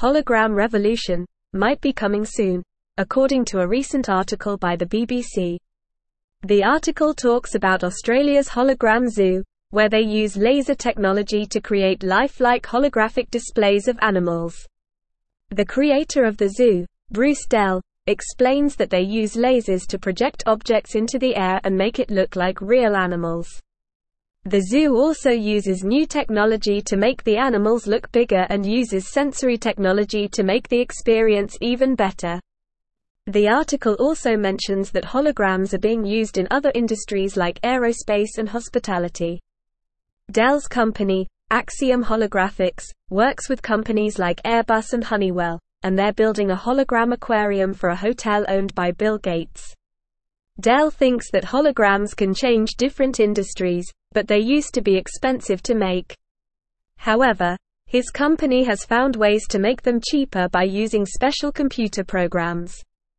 hologram revolution, might be coming soon, according to a recent article by the BBC. The article talks about Australia's hologram zoo, where they use laser technology to create lifelike holographic displays of animals. The creator of the zoo, Bruce Dell, explains that they use lasers to project objects into the air and make it look like real animals. The zoo also uses new technology to make the animals look bigger and uses sensory technology to make the experience even better. The article also mentions that holograms are being used in other industries like aerospace and hospitality. Dell's company, Axiom Holographics, works with companies like Airbus and Honeywell, and they're building a hologram aquarium for a hotel owned by Bill Gates. Dell thinks that holograms can change different industries, but they used to be expensive to make. However, his company has found ways to make them cheaper by using special computer programs.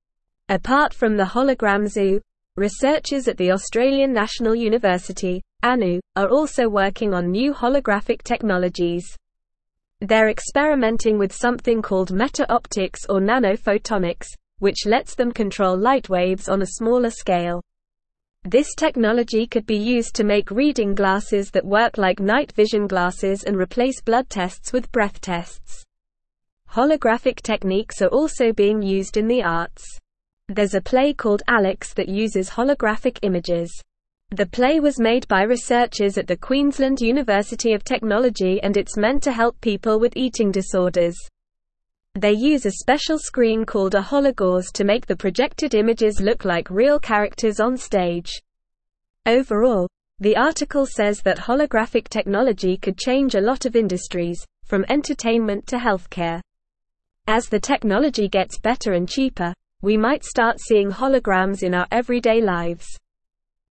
Apart from the hologram zoo, researchers at the Australian National University, ANU, are also working on new holographic technologies. They're experimenting with something called meta-optics or nanophotonics, which lets them control light waves on a smaller scale. This technology could be used to make reading glasses that work like night vision glasses and replace blood tests with breath tests. Holographic techniques are also being used in the arts. There's a play called Alex that uses holographic images. The play was made by researchers at the Queensland University of Technology and it's meant to help people with eating disorders. They use a special screen called a hologauze to make the projected images look like real characters on stage. Overall, the article says that holographic technology could change a lot of industries, from entertainment to healthcare. As the technology gets better and cheaper, we might start seeing holograms in our everyday lives.